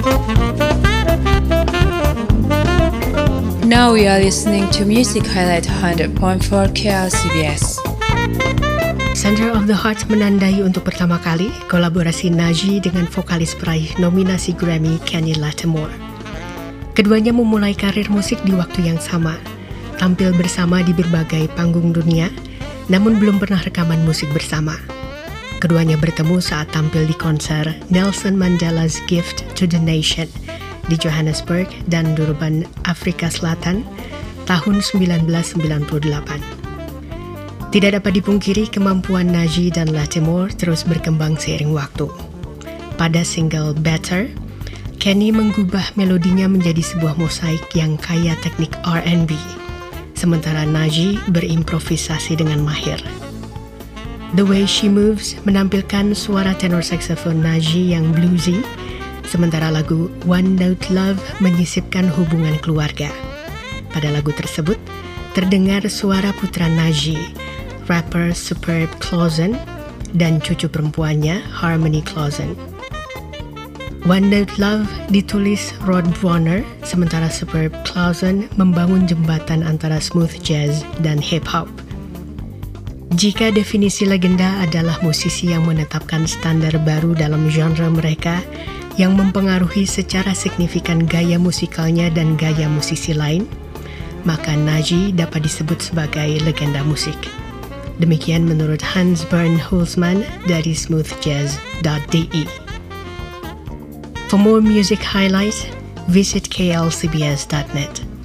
Now we are listening to Music Highlight 100.4 KLCBS. Center of the Heart menandai untuk pertama kali kolaborasi Naji dengan vokalis peraih nominasi Grammy Kenny Lattimore. Keduanya memulai karir musik di waktu yang sama, tampil bersama di berbagai panggung dunia, namun belum pernah rekaman musik bersama. Keduanya bertemu saat tampil di konser Nelson Mandela's Gift to the Nation di Johannesburg dan Durban, Afrika Selatan, tahun 1998. Tidak dapat dipungkiri kemampuan Naji dan Lattimore terus berkembang seiring waktu. Pada single Better, Kenny menggubah melodinya menjadi sebuah mosaik yang kaya teknik R&B, sementara Naji berimprovisasi dengan mahir. The Way She Moves menampilkan suara tenor saxophone Naji yang bluesy, sementara lagu One Note Love menyisipkan hubungan keluarga. Pada lagu tersebut, terdengar suara putra Naji, rapper Superb Clausen, dan cucu perempuannya Harmony Clausen. One Note Love ditulis Rod Warner, sementara Superb Clausen membangun jembatan antara smooth jazz dan hip-hop. Jika definisi legenda adalah musisi yang menetapkan standar baru dalam genre mereka, yang mempengaruhi secara signifikan gaya musikalnya dan gaya musisi lain, maka Naji dapat disebut sebagai legenda musik. Demikian menurut Hans Bernd Hulsmann dari smoothjazz.de. For more music highlights, visit klcbs.net.